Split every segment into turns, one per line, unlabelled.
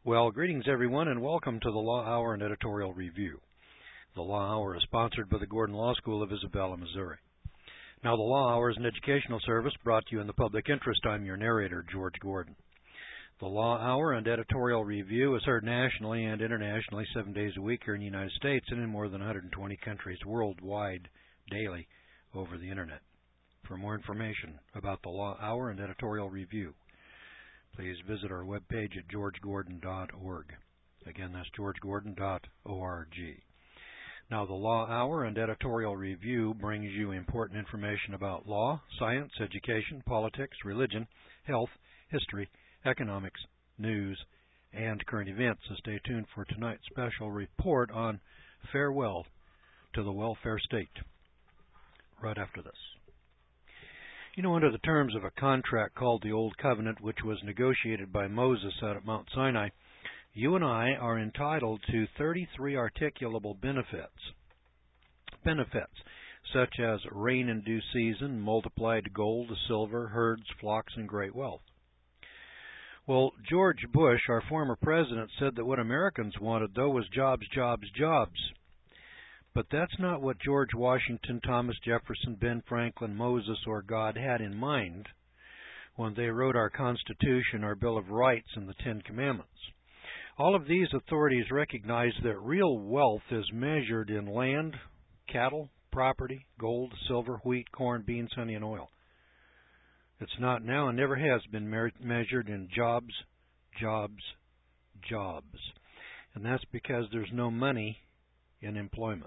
Well, greetings everyone, and welcome to the Law Hour and Editorial Review. The Law Hour is sponsored by the Gordon Law School of Isabella, Missouri. Now, the Law Hour is an educational service brought to you in the public interest. I'm your narrator, George Gordon. The Law Hour and Editorial Review is heard nationally and internationally 7 days a week here in the United States and in more than 120 countries worldwide daily over the Internet. For more information about the Law Hour and Editorial Review, please visit our webpage at georgegordon.org. Again, that's georgegordon.org. Now, the Law Hour and Editorial Review brings you important information about law, science, education, politics, religion, health, history, economics, news, and current events. So stay tuned for tonight's special report on Farewell to the Welfare State right after this. You know, under the terms of a contract called the Old Covenant, which was negotiated by Moses out at Mount Sinai, you and I are entitled to 33 articulable benefits. Benefits such as rain in due season, multiplied gold, silver, herds, flocks, and great wealth. Well, George Bush, our former president, said that what Americans wanted, though, was jobs, jobs, jobs. But that's not what George Washington, Thomas Jefferson, Ben Franklin, Moses, or God had in mind when they wrote our Constitution, our Bill of Rights, and the Ten Commandments. All of these authorities recognize that real wealth is measured in land, cattle, property, gold, silver, wheat, corn, beans, honey, and oil. It's not now and never has been measured in jobs, jobs, jobs. And that's because there's no money in employment.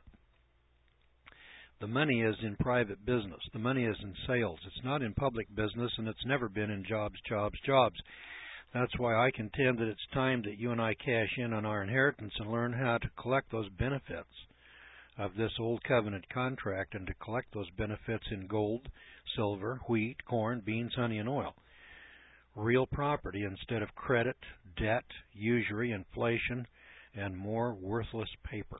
The money is in private business. The money is in sales. It's not in public business, and it's never been in jobs, jobs, jobs. That's why I contend that it's time that you and I cash in on our inheritance and learn how to collect those benefits of this old covenant contract and to collect those benefits in gold, silver, wheat, corn, beans, honey, and oil. Real property instead of credit, debt, usury, inflation, and more worthless paper.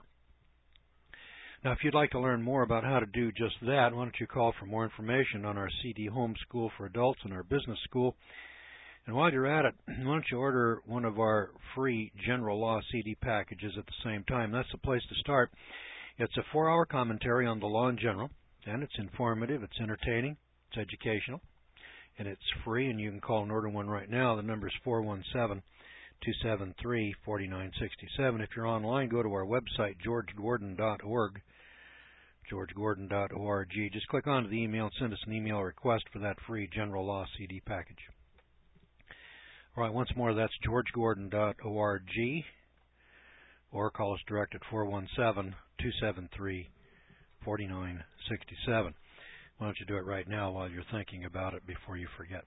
Now, if you'd like to learn more about how to do just that, why don't you call for more information on our CD Home School for Adults and our Business School. And while you're at it, why don't you order one of our free General Law CD packages at the same time. That's the place to start. It's a 4-hour commentary on the law in general, and it's informative, it's entertaining, it's educational, and it's free, and you can call and order one right now. The number is 417-273-4967. If you're online, go to our website, georgegordon.org. georgegordon.org. Just click onto the email and send us an email request for that free General Law CD package. All right, once more, that's georgegordon.org, or call us direct at 417-273-4967. Why don't you do it right now while you're thinking about it before you forget.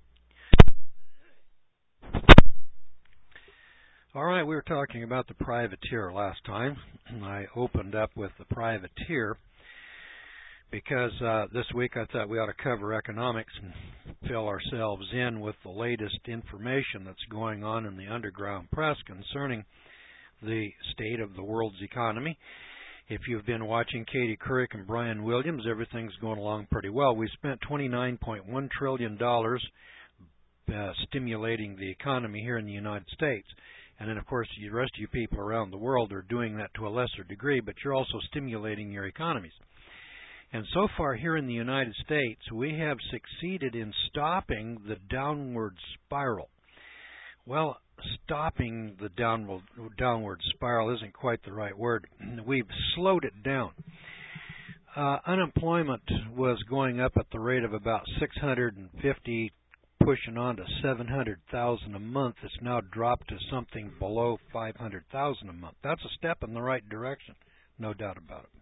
All right, we were talking about the privateer last time. I opened up with the privateer because this week I thought we ought to cover economics and fill ourselves in with the latest information that's going on in the underground press concerning the state of the world's economy. If you've been watching Katie Couric and Brian Williams, everything's going along pretty well. We spent $29.1 trillion stimulating the economy here in the United States. And then, of course, the rest of you people around the world are doing that to a lesser degree, but you're also stimulating your economies. And so far here in the United States, we have succeeded in stopping the downward spiral. Well, stopping the downward spiral isn't quite the right word. We've slowed it down. Unemployment was going up at the rate of about 650, pushing on to 700,000 a month. It's now dropped to something below 500,000 a month. That's a step in the right direction, no doubt about it.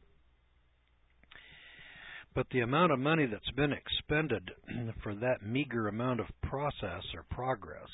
But the amount of money that's been expended for that meager amount of process or progress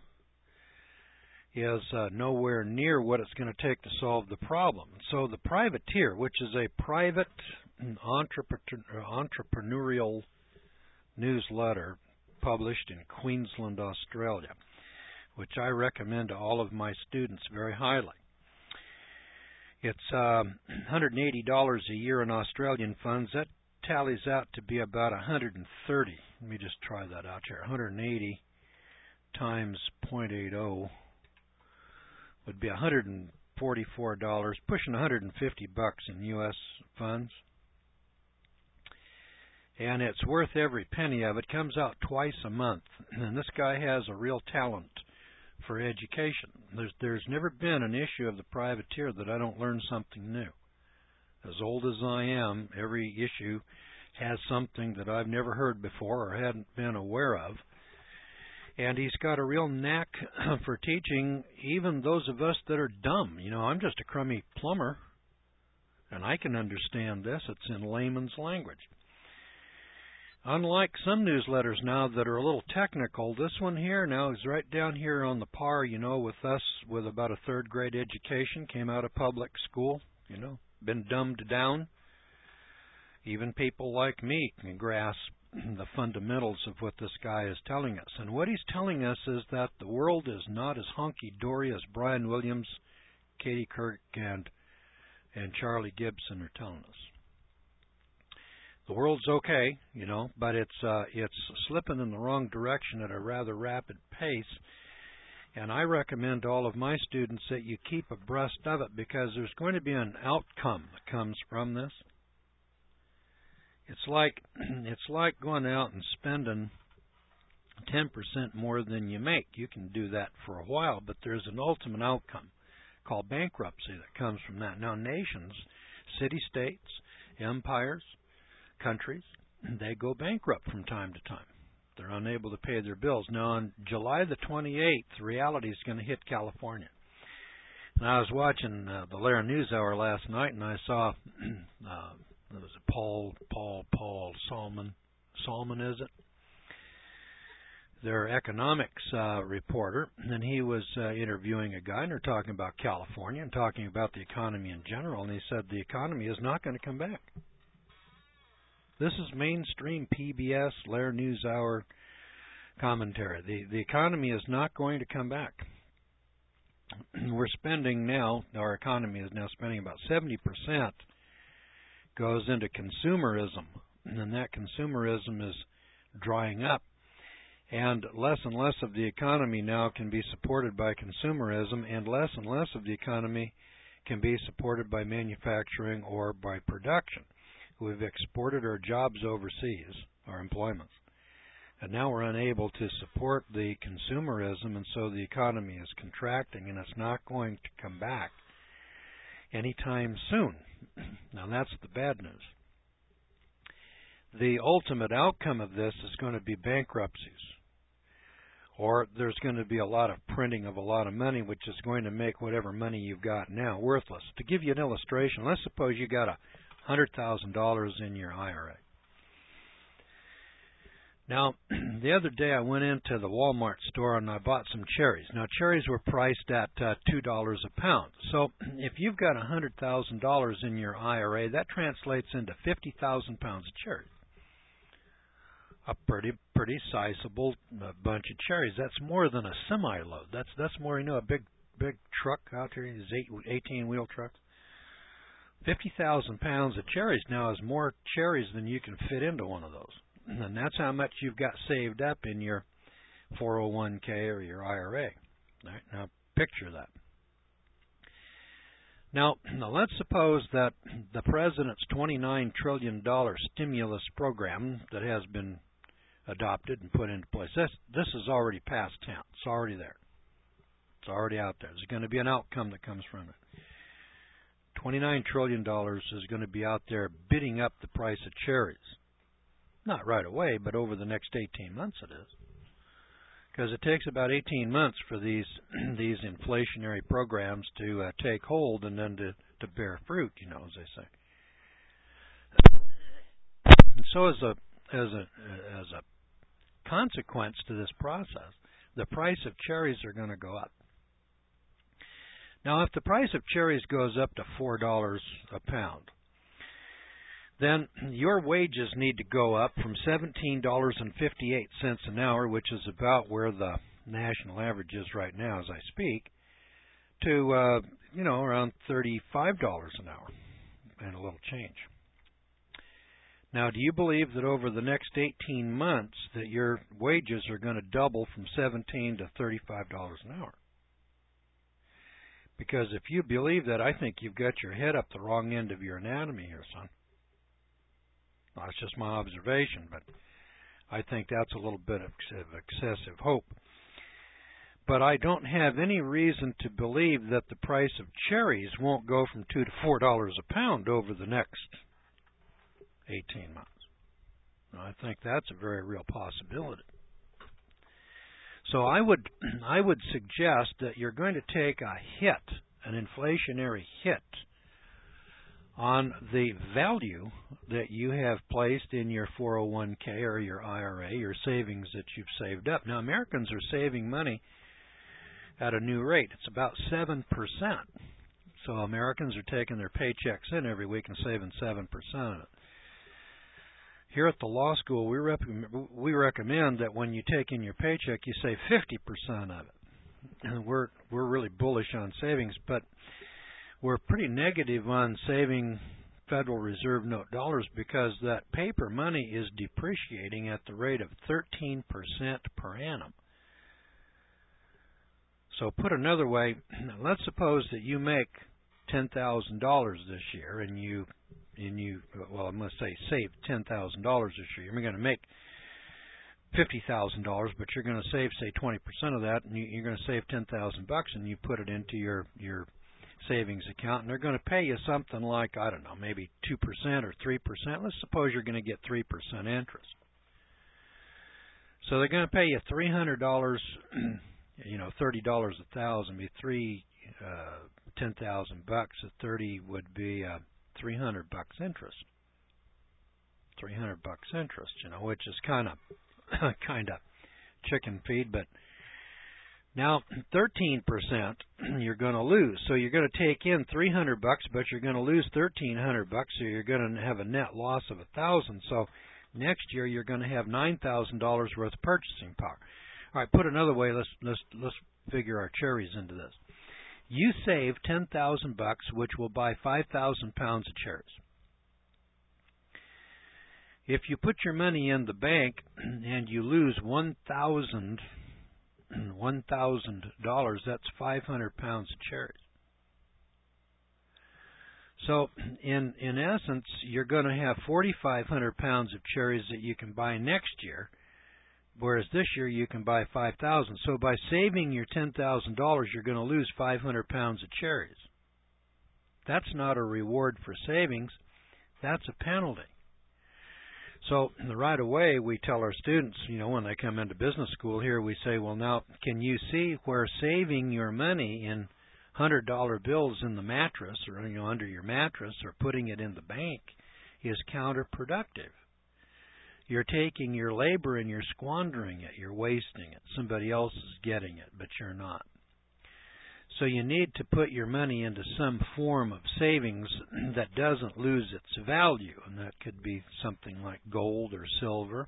is nowhere near what it's going to take to solve the problem. So the privateer, which is a private entrepreneurial newsletter published in Queensland, Australia, which I recommend to all of my students very highly. It's $180 a year in Australian funds. That tallies out to be about 130. Let me just try that out here. 180 times 0.80 would be $144, pushing $150 in U.S. funds. And it's worth every penny of it. Comes out twice a month. And this guy has a real talent for education. There's never been an issue of the privateer that I don't learn something new. As old as I am, every issue has something that I've never heard before or hadn't been aware of. And he's got a real knack for teaching even those of us that are dumb. You know, I'm just a crummy plumber, and I can understand this. It's in layman's language. Unlike some newsletters now that are a little technical, this one here now is right down here on the par, you know, with us with about a third grade education, came out of public school, you know, been dumbed down. Even people like me can grasp the fundamentals of what this guy is telling us. And what he's telling us is that the world is not as honky-dory as Brian Williams, Katie Couric, and Charlie Gibson are telling us. The world's okay, you know, but it's slipping in the wrong direction at a rather rapid pace. And I recommend to all of my students that you keep abreast of it, because there's going to be an outcome that comes from this. It's like going out and spending 10% more than you make. You can do that for a while, but there's an ultimate outcome called bankruptcy that comes from that. Now, nations, city-states, empires, countries, they go bankrupt from time to time. They're unable to pay their bills. Now, on July the 28th, reality is going to hit California. And I was watching the Lair News Hour last night, and I saw was it Paul Salmon, is it? Their economics reporter, and he was interviewing a guy, and they're talking about California and talking about the economy in general, and he said the economy is not going to come back. This is mainstream PBS, Lair News Hour commentary. The economy is not going to come back. We're spending now, our economy is now spending about 70% goes into consumerism, and that consumerism is drying up. And less of the economy now can be supported by consumerism, and less of the economy can be supported by manufacturing or by production. We've exported our jobs overseas, our employments, and now we're unable to support the consumerism, and so the economy is contracting, and it's not going to come back anytime soon. Now, that's the bad news. The ultimate outcome of this is going to be bankruptcies, or there's going to be a lot of printing of a lot of money, which is going to make whatever money you've got now worthless. To give you an illustration, let's suppose you got $100,000 in your IRA. Now, the other day I went into the Walmart store and I bought some cherries. Now, cherries were priced at $2 a pound. So if you've got $100,000 in your IRA, that translates into 50,000 pounds of cherries. A pretty sizable bunch of cherries. That's more than a semi-load. That's more, you know, a big truck out here, these 18-wheel trucks. 50,000 pounds of cherries now is more cherries than you can fit into one of those. And that's how much you've got saved up in your 401k or your IRA. All right, now picture that. Now let's suppose that the President's $29 trillion stimulus program that has been adopted and put into place, this is already past tense. It's already there. It's already out there. There's going to be an outcome that comes from it. $29 trillion is going to be out there bidding up the price of cherries. Not right away, but over the next 18 months it is. Because it takes about 18 months for these inflationary programs to take hold and then to bear fruit, you know, as they say. And so as a consequence to this process, the price of cherries are going to go up. Now, if the price of cherries goes up to $4 a pound, then your wages need to go up from $17.58 an hour, which is about where the national average is right now as I speak, to around $35 an hour and a little change. Now, do you believe that over the next 18 months that your wages are going to double from $17 to $35 an hour? Because if you believe that, I think you've got your head up the wrong end of your anatomy here, son. Well, that's just my observation, but I think that's a little bit of excessive hope. But I don't have any reason to believe that the price of cherries won't go from $2 to $4 a pound over the next 18 months. I think that's a very real possibility. So I would suggest that you're going to take a hit, an inflationary hit, on the value that you have placed in your 401k or your IRA, your savings that you've saved up. Now, Americans are saving money at a new rate. It's about 7%. So Americans are taking their paychecks in every week and saving 7% of it. Here at the law school, we recommend that when you take in your paycheck, you save 50% of it. And we're really bullish on savings, but we're pretty negative on saving Federal Reserve note dollars because that paper money is depreciating at the rate of 13% per annum. So put another way, let's suppose that you make $10,000 this year and you well, I'm going to say save $10,000 this year. You're going to make $50,000, but you're going to save, say, 20% of that, and you're going to save $10,000, and you put it into your savings account, and they're going to pay you something like, I don't know, maybe 2% or 3%. Let's suppose you're going to get 3% interest. So they're going to pay you $300, $30 a thousand, be $10,000 at 30 would be $300 interest. $300 interest, which is kind of chicken feed, but now 13% you're going to lose. So you're going to take in $300, but you're going to lose $1,300, so you're going to have a net loss of $1,000. So next year you're going to have $9,000 worth of purchasing power. All right, put another way, let's figure our cherries into this. You save $10,000, which will buy 5,000 pounds of cherries. If you put your money in the bank and you lose $1,000, that's 500 pounds of cherries. So in essence, you're going to have 4,500 pounds of cherries that you can buy next year, whereas this year you can buy 5,000. So by saving your $10,000, you're going to lose 500 pounds of cherries. That's not a reward for savings. That's a penalty. So right away we tell our students, when they come into business school here, we say, well, now, can you see where saving your money in $100 bills in the mattress or under your mattress or putting it in the bank is counterproductive? You're taking your labor and you're squandering it. You're wasting it. Somebody else is getting it, but you're not. So you need to put your money into some form of savings that doesn't lose its value, and that could be something like gold or silver.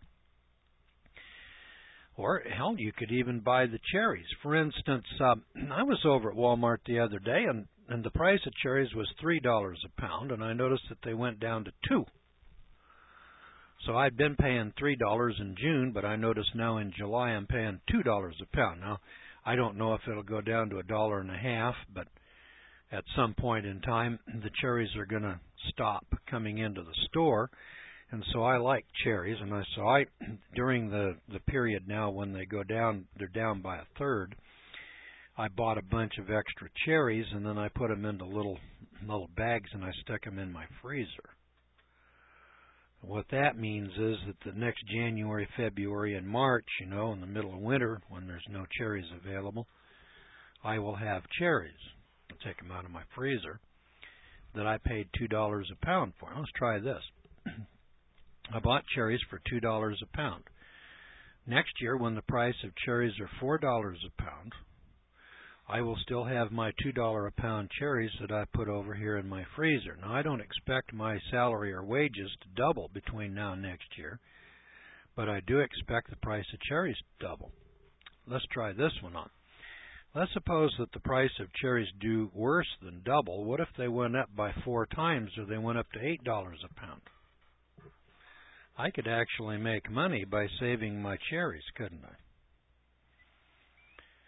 Or, hell, you could even buy the cherries. For instance, I was over at Walmart the other day, and the price of cherries was $3 a pound, and I noticed that they went down to $2. So I'd been paying $3 in June, but I notice now in July I'm paying $2 a pound. Now, I don't know if it'll go down to $1.50, but at some point in time, the cherries are going to stop coming into the store, and so I like cherries. And so during the period now when they go down, they're down by a third. I bought a bunch of extra cherries, and then I put them into little bags, and I stuck them in my freezer. What that means is that the next January, February, and March, in the middle of winter, when there's no cherries available, I will have cherries. I'll take them out of my freezer that I paid $2 a pound for. Let's try this. I bought cherries for $2 a pound. Next year, when the price of cherries are $4 a pound, I will still have my $2 a pound cherries that I put over here in my freezer. Now, I don't expect my salary or wages to double between now and next year, but I do expect the price of cherries to double. Let's try this one on. Let's suppose that the price of cherries do worse than double. What if they went up by 4 times, or they went up to $8 a pound? I could actually make money by saving my cherries, couldn't I?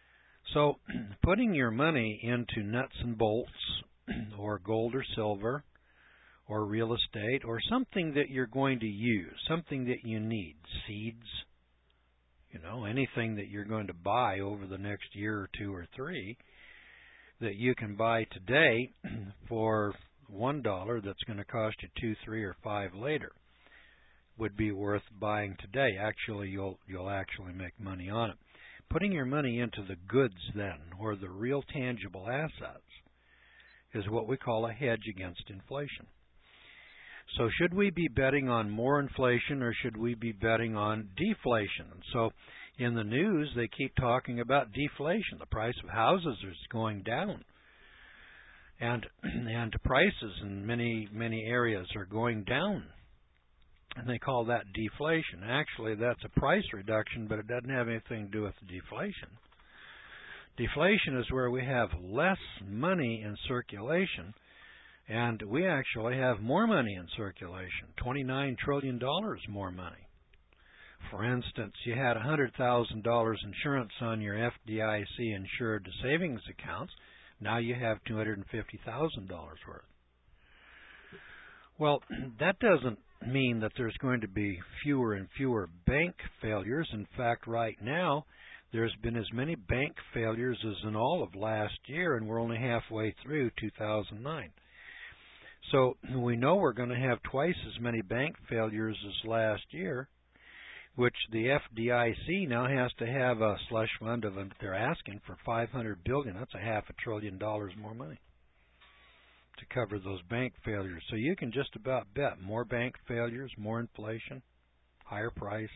So putting your money into nuts and bolts or gold or silver or real estate or something that you're going to use, something that you need, seeds, anything that you're going to buy over the next year or two or three that you can buy today for $1 that's going to cost you 2, 3, or 5 later would be worth buying today. Actually, you'll actually make money on it. Putting your money into the goods then, or the real tangible assets, is what we call a hedge against inflation. So should we be betting on more inflation or should we be betting on deflation? And so in the news, they keep talking about deflation. The price of houses is going down. And prices in many areas are going down. And they call that deflation. Actually, that's a price reduction, but it doesn't have anything to do with deflation. Deflation is where we have less money in circulation, and we actually have more money in circulation, $29 trillion more money. For instance, you had $100,000 insurance on your FDIC-insured savings accounts. Now you have $250,000 worth. Well, that doesn't mean that there's going to be fewer and fewer bank failures. In fact, right now, there's been as many bank failures as in all of last year, and we're only halfway through 2009. So we know we're going to have twice as many bank failures as last year, which the FDIC now has to have a slush fund of, they're asking for $500 billion. That's $500 billion more money to cover those bank failures. So you can just about bet more bank failures, more inflation, higher prices.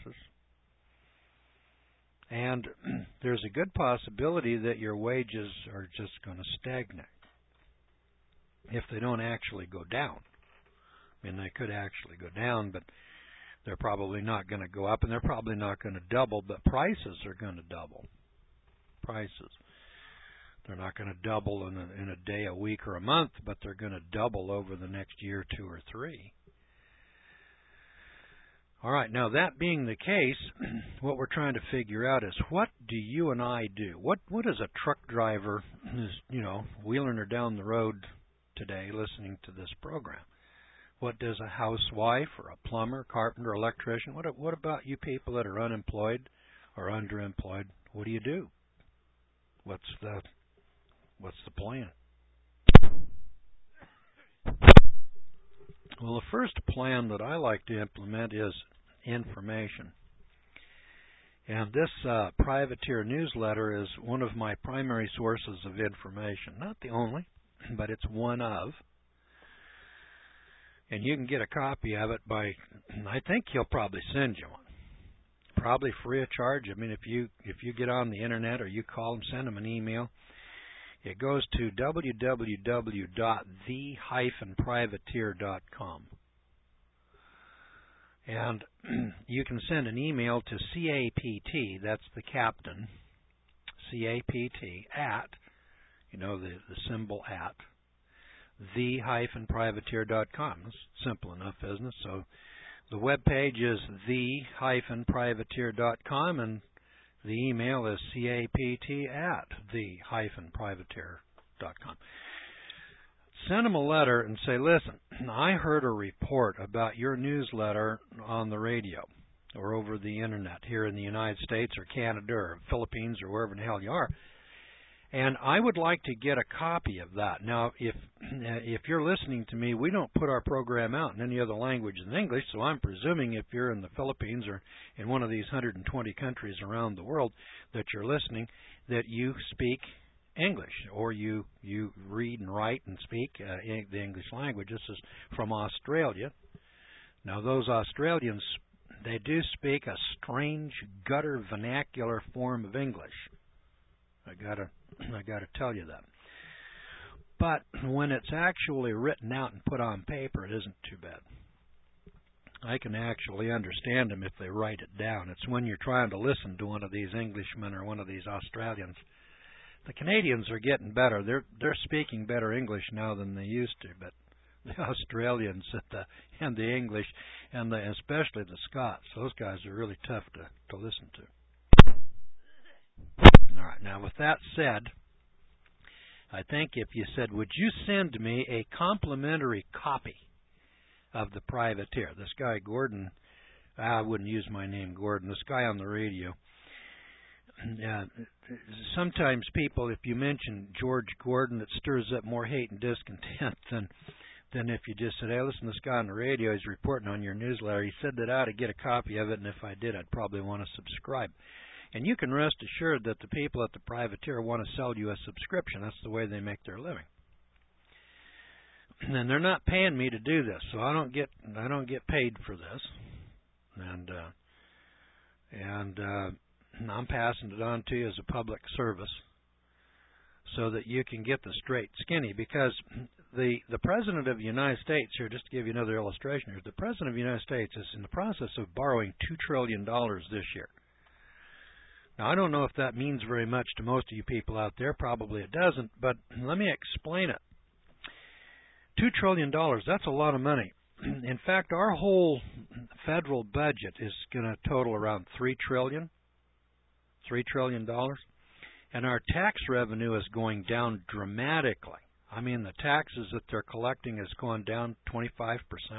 And there's a good possibility that your wages are just going to stagnate if they don't actually go down. I mean, they could actually go down, but they're probably not going to go up, and they're probably not going to double, but prices are going to double. Prices. They're not going to double in a day, a week, or a month, but they're going to double over the next year, 2 or 3. All right, now that being the case, what we're trying to figure out is what do you and I do? What is a truck driver who's, wheeling her down the road today listening to this program? What does a housewife or a plumber, carpenter, electrician, what about you people that are unemployed or underemployed? What do you do? What's the plan? Well, the first plan that I like to implement is information. And this Privateer newsletter is one of my primary sources of information. Not the only, but it's one of. And you can get a copy of it by, I think he'll probably send you one. Probably free of charge. I mean, if you get on the internet or you call him, send him an email. It goes to www.the-privateer.com. And you can send an email to CAPT, that's the captain, CAPT, at, the symbol at, the-privateer.com. It's simple enough, isn't it? So the web page is the-privateer.com, and the email is capt@the-privateer.com. Send them a letter and say, listen, I heard a report about your newsletter on the radio or over the internet here in the United States or Canada or Philippines or wherever the hell you are, and I would like to get a copy of that. Now, if you're listening to me, we don't put our program out in any other language than English, so I'm presuming if you're in the Philippines or in one of these 120 countries around the world that you're listening, that you speak English, or you read and write and speak the English language. This is from Australia. Now, those Australians, they do speak a strange gutter vernacular form of English. I gotta tell you that. But when it's actually written out and put on paper, it isn't too bad. I can actually understand them if they write it down. It's when you're trying to listen to one of these Englishmen or one of these Australians. The Canadians are getting better. They're speaking better English now than they used to, but the Australians and the English and especially the Scots, those guys are really tough to listen to. All right. Now, with that said, I think if you said, would you send me a complimentary copy of The Privateer? This guy, Gordon, I wouldn't use my name, Gordon, this guy on the radio. Sometimes people, if you mention George Gordon, it stirs up more hate and discontent than if you just said, hey, listen, this guy on the radio, he's reporting on your newsletter. He said that I ought to get a copy of it, and if I did, I'd probably want to subscribe. And you can rest assured that the people at the Privateer want to sell you a subscription. That's the way they make their living. And they're not paying me to do this, so I don't get paid for this. And I'm passing it on to you as a public service so that you can get the straight skinny. Because the President of the United States here, just to give you another illustration here, the President of the United States is in the process of borrowing $2 trillion this year. Now, I don't know if that means very much to most of you people out there. Probably it doesn't, but let me explain it. $2 trillion, that's a lot of money. In fact, our whole federal budget is going to total around $3 trillion, and our tax revenue is going down dramatically. I mean, the taxes that they're collecting has gone down 25%.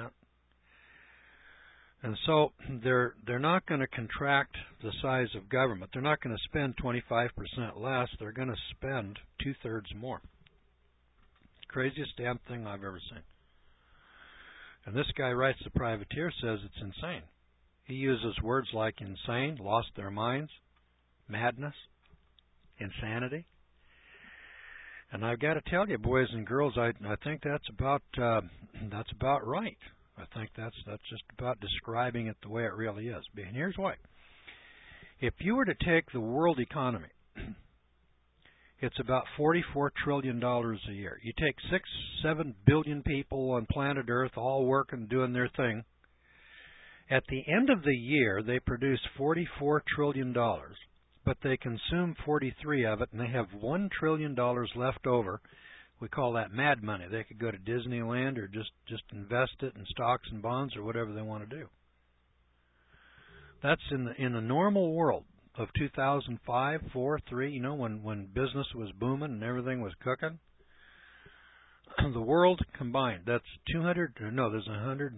And so they're not going to contract the size of government. They're not going to spend 25% less. They're going to spend 2/3 more. Craziest damn thing I've ever seen. And this guy writes The Privateer says it's insane. He uses words like insane, lost their minds, madness, insanity. And I've got to tell you, boys and girls, I think that's about right. I think that's just about describing it the way it really is. And here's why. If you were to take the world economy, it's about $44 trillion a year. You take 6-7 billion people on planet Earth all working, doing their thing. At the end of the year, they produce $44 trillion, but they consume 43 of it, and they have $1 trillion left over. We call that mad money. They could go to Disneyland or just invest it in stocks and bonds or whatever they want to do. That's in the normal world of 2005, 4, 3, you know, when business was booming and everything was cooking. The world combined, that's 200, no, there's 100,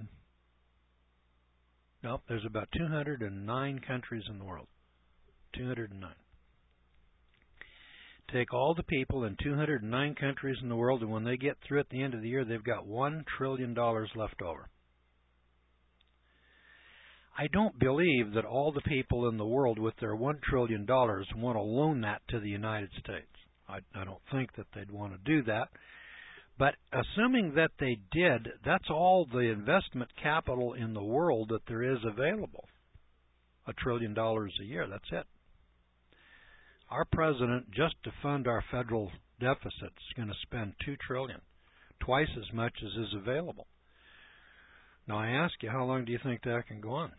no, there's about 209 countries in the world. 209. Take all the people in 209 countries in the world, and when they get through at the end of the year, they've got $1 trillion left over. I don't believe that all the people in the world with their $1 trillion want to loan that to the United States. I don't think that they'd want to do that. But assuming that they did, that's all the investment capital in the world that there is available. $1 trillion a year, that's it. Our president, just to fund our federal deficit, is going to spend $2 trillion, twice as much as is available. Now I ask you, how long do you think that can go on?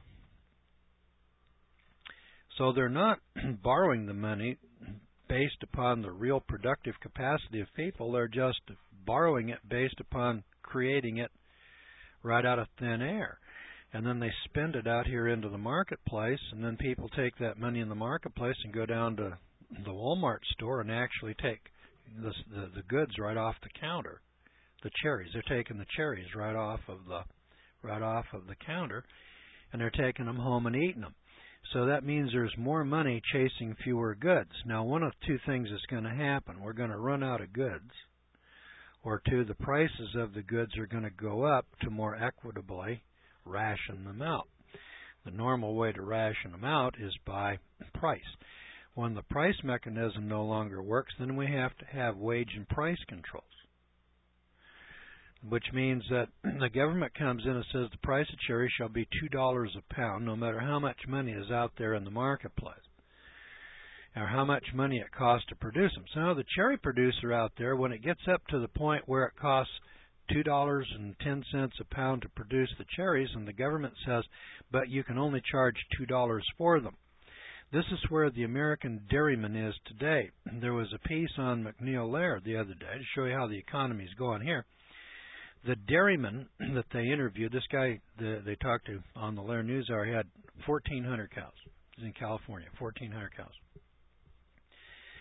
So they're not borrowing the money based upon the real productive capacity of people. They're just borrowing it based upon creating it right out of thin air. And then they spend it out here into the marketplace, and then people take that money in the marketplace and go down to the Walmart store and actually take the goods right off the counter. The cherries, they're taking the cherries right off of the counter, and they're taking them home and eating them. So that means there's more money chasing fewer goods. Now, one of two things is going to happen. We're going to run out of goods, or two, the prices of the goods are going to go up to more equitably ration them out. The normal way to ration them out is by price. When the price mechanism no longer works, then we have to have wage and price controls, which means that the government comes in and says the price of cherry shall be $2 a pound, no matter how much money is out there in the marketplace, or how much money it costs to produce them. So now the cherry producer out there, when it gets up to the point where it costs $2.10 a pound to produce the cherries, and the government says, but you can only charge $2 for them. This is where the American dairyman is today. There was a piece on McNeil Laird the other day to show you how the economy is going here. The dairyman that they interviewed, this guy they talked to on the Laird News Hour, he had 1,400 cows. He's in California, 1,400 cows.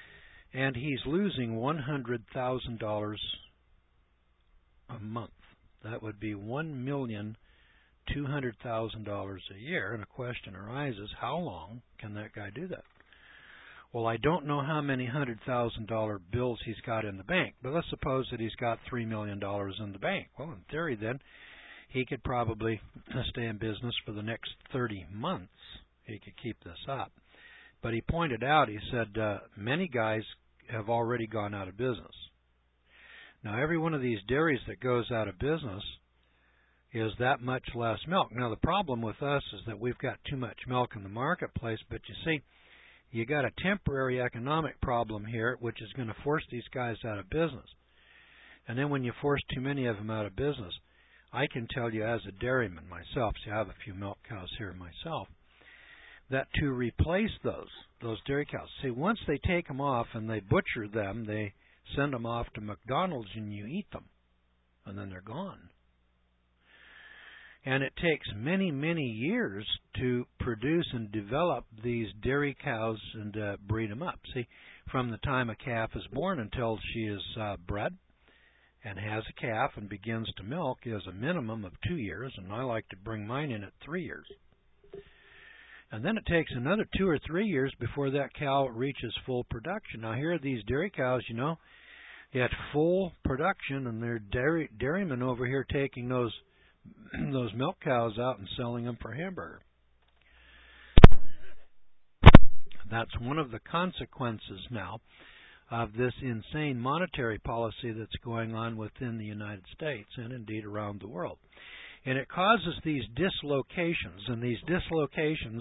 and he's losing $100,000 a month. That would be $1,200,000 a year, and a question arises, how long can that guy do that? Well, I don't know how many $100,000 bills he's got in the bank, but let's suppose that he's got $3 million in the bank. Well, in theory, then, he could probably stay in business for the next 30 months. He could keep this up. But he pointed out, he said, many guys have already gone out of business. Now, every one of these dairies that goes out of business is that much less milk. Now, the problem with us is that we've got too much milk in the marketplace, but you see, you got a temporary economic problem here, which is going to force these guys out of business. And then when you force too many of them out of business, I can tell you as a dairyman myself, see, I have a few milk cows here myself, that to replace those dairy cows, see, once they take them off and they butcher them, they send them off to McDonald's and you eat them, and then they're gone. And it takes many, many years to produce and develop these dairy cows and breed them up. See, from the time a calf is born until she is bred and has a calf and begins to milk is a minimum of 2 years, and I like to bring mine in at 3 years. And then it takes another 2 or 3 years before that cow reaches full production. Now, here are these dairy cows, you know, at full production, and they're dairymen over here taking those milk cows out and selling them for hamburger. That's one of the consequences now of this insane monetary policy that's going on within the United States and indeed around the world. And it causes these dislocations, and these dislocations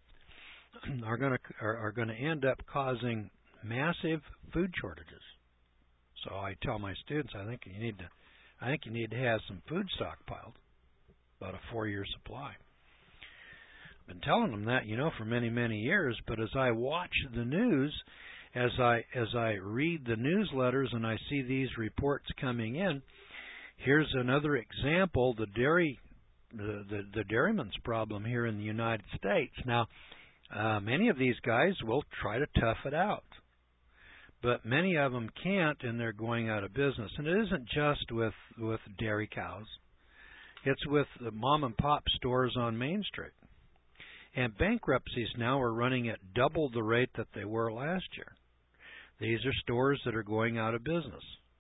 are going to end up causing massive food shortages. So I tell my students, I think you need to have some food stockpiled, about a 4-year supply. I've been telling them that, you know, for many, many years, but as I watch the news, as I read the newsletters and I see these reports coming in, here's another example, the dairyman's problem here in the United States. Now, many of these guys will try to tough it out, but many of them can't, and they're going out of business. And it isn't just with dairy cows. It's with the mom-and-pop stores on Main Street. And bankruptcies now are running at double the rate that they were last year. These are stores that are going out of business.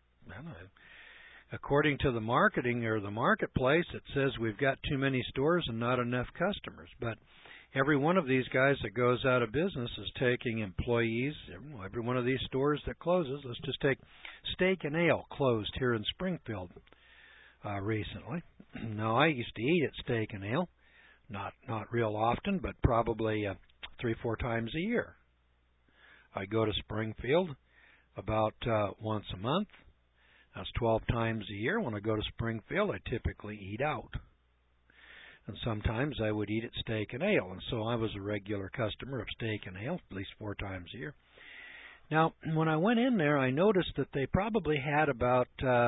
According to the marketing or the marketplace, it says we've got too many stores and not enough customers. But every one of these guys that goes out of business is taking employees. Every one of these stores that closes, let's just take Steak and Ale closed here in Springfield recently. Now, I used to eat at Steak and Ale, not real often, but probably 3-4 times a year. I go to Springfield about once a month. That's 12 times a year. When I go to Springfield, I typically eat out. And sometimes I would eat at Steak and Ale, and so I was a regular customer of Steak and Ale at least 4 times a year. Now, when I went in there, I noticed that they probably had about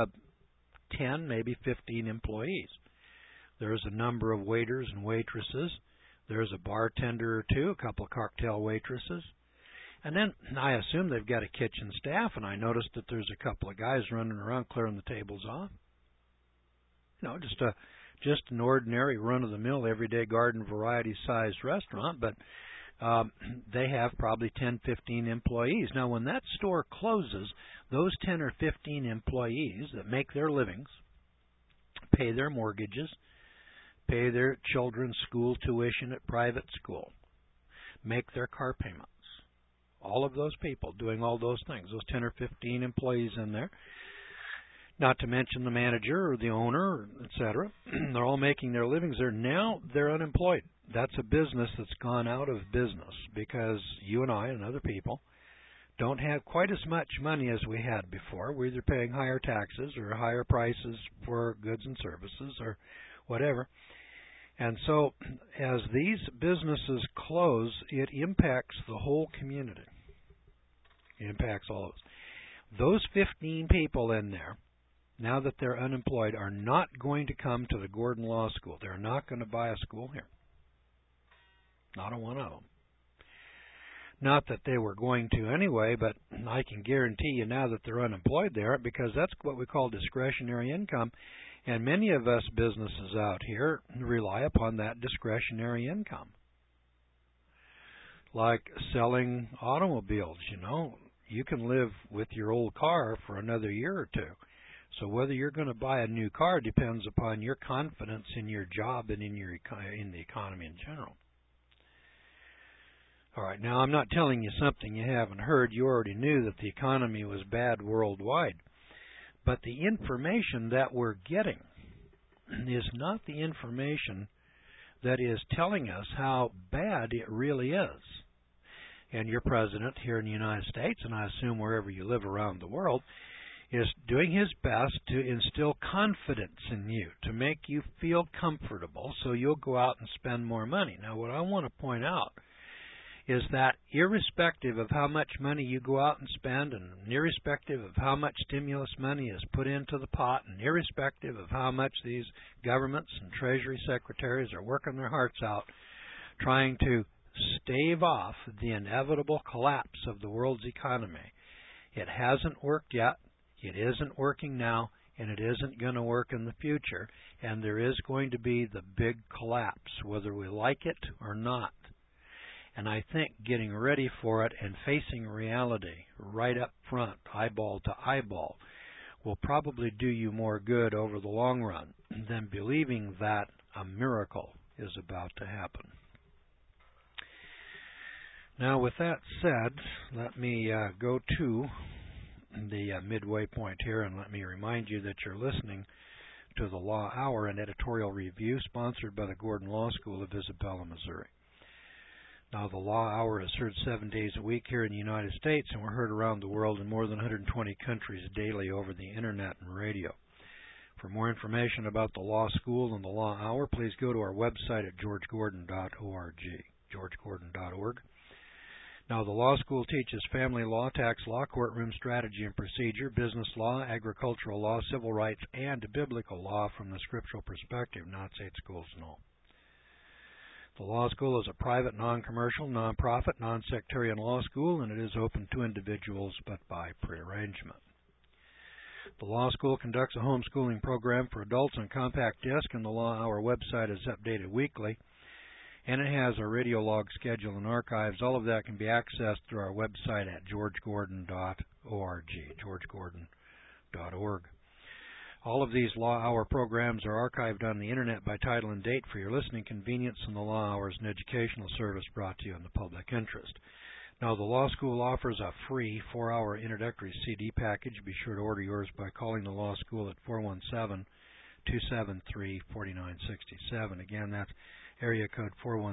10, maybe 15 employees. There's a number of waiters and waitresses. There's a bartender or two, a couple of cocktail waitresses. And then I assume they've got a kitchen staff, and I noticed that there's a couple of guys running around clearing the tables off. You know, just an ordinary run-of-the-mill, everyday garden variety-sized restaurant, but they have probably 10, 15 employees. Now, when that store closes, those 10 or 15 employees that make their livings, pay their mortgages, pay their children's school tuition at private school, make their car payments, all of those people doing all those things, those 10 or 15 employees in there, not to mention the manager or the owner, etc. They're all making their livings there. Now they're unemployed. That's a business that's gone out of business because you and I and other people don't have quite as much money as we had before. We're either paying higher taxes or higher prices for goods and services or whatever. And so as these businesses close, it impacts the whole community. It impacts all of us. Those 15 people in there, now that they're unemployed, are not going to come to the Gordon Law School. They're not going to buy a school here. Not a one of them. Not that they were going to anyway, but I can guarantee you now that they're unemployed, they aren't, because that's what we call discretionary income. And many of us businesses out here rely upon that discretionary income. Like selling automobiles, you can live with your old car for another year or two. So whether you're going to buy a new car depends upon your confidence in your job and in the economy in general. All right, now I'm not telling you something you haven't heard. You already knew that the economy was bad worldwide. But the information that we're getting is not the information that is telling us how bad it really is. And your president here in the United States, and I assume wherever you live around the world, is doing his best to instill confidence in you, to make you feel comfortable so you'll go out and spend more money. Now, what I want to point out is that irrespective of how much money you go out and spend, and irrespective of how much stimulus money is put into the pot, and irrespective of how much these governments and treasury secretaries are working their hearts out trying to stave off the inevitable collapse of the world's economy, it hasn't worked yet, it isn't working now, and it isn't going to work in the future, and there is going to be the big collapse, whether we like it or not. And I think getting ready for it and facing reality right up front, eyeball to eyeball, will probably do you more good over the long run than believing that a miracle is about to happen. Now, with that said, let me go to the midway point here, and let me remind you that you're listening to the Law Hour, an editorial review sponsored by the Gordon Law School of Isabella, Missouri. Now, the Law Hour is heard 7 days a week here in the United States, and we're heard around the world in more than 120 countries daily over the Internet and radio. For more information about the Law School and the Law Hour, please go to our website at georgegordon.org, georgegordon.org. Now, the law school teaches family law, tax law, courtroom strategy and procedure, business law, agricultural law, civil rights, and biblical law from the scriptural perspective. Not state schools, no. The law school is a private, non-commercial, non-profit, non-sectarian law school, and it is open to individuals but by prearrangement. The law school conducts a homeschooling program for adults on compact disc, and the Law Hour website is updated weekly. And it has a radio log schedule and archives. All of that can be accessed through our website at georgegordon.org, georgegordon.org. All of these Law Hour programs are archived on the Internet by title and date for your listening convenience, and the Law Hour is an educational service brought to you in the public interest. Now, the law school offers a free 4-hour introductory CD package. Be sure to order yours by calling the law school at 417-273-4967. Again, that's area code